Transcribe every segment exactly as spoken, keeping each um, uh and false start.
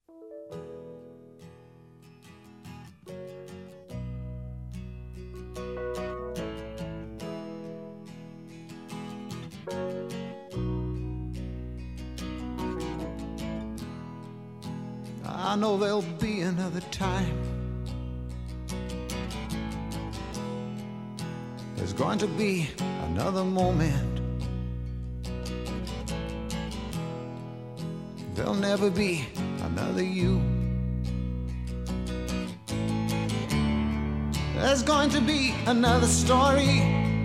I know there'll be another time. There's going to be another moment. There'll never be another you. There's going to be another story.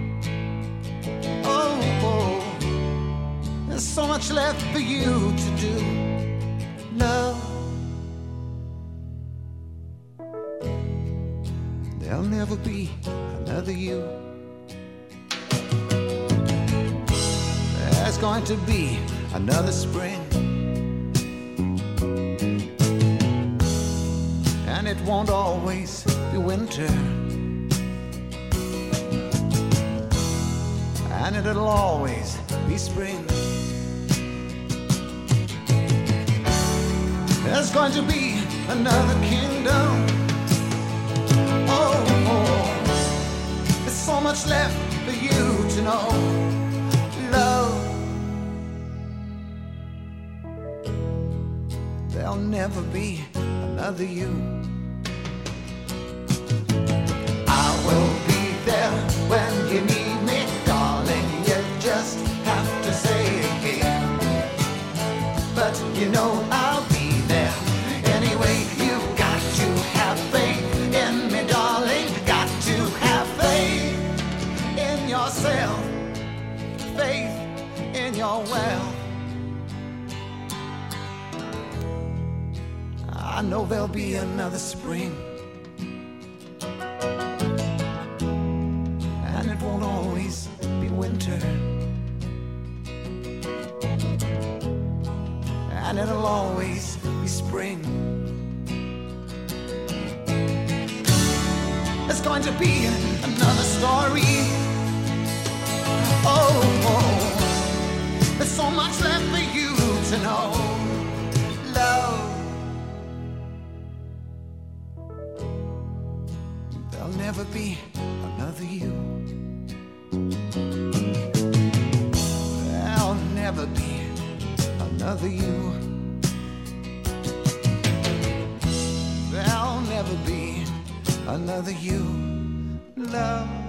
Oh, oh, there's so much left for you to do. Love, there'll never be another you. There's going to be another spring, and it won't always be winter, and it'll always be spring. There's going to be another kingdom. Oh, oh, there's so much left for you to know. Love, there'll never be another you. I will be there when you need me, darling. You just have to say again. But you know I'll be there anyway. You've got to have faith in me, darling. Got to have faith in yourself, faith in your wealth. I know there'll be another spring, and it won't always be winter, and it'll always be spring. There's going to be another story. Oh, oh, there's so much left for you to know. Love, there'll never be another you. There'll never be another you. There'll never be another you. Love,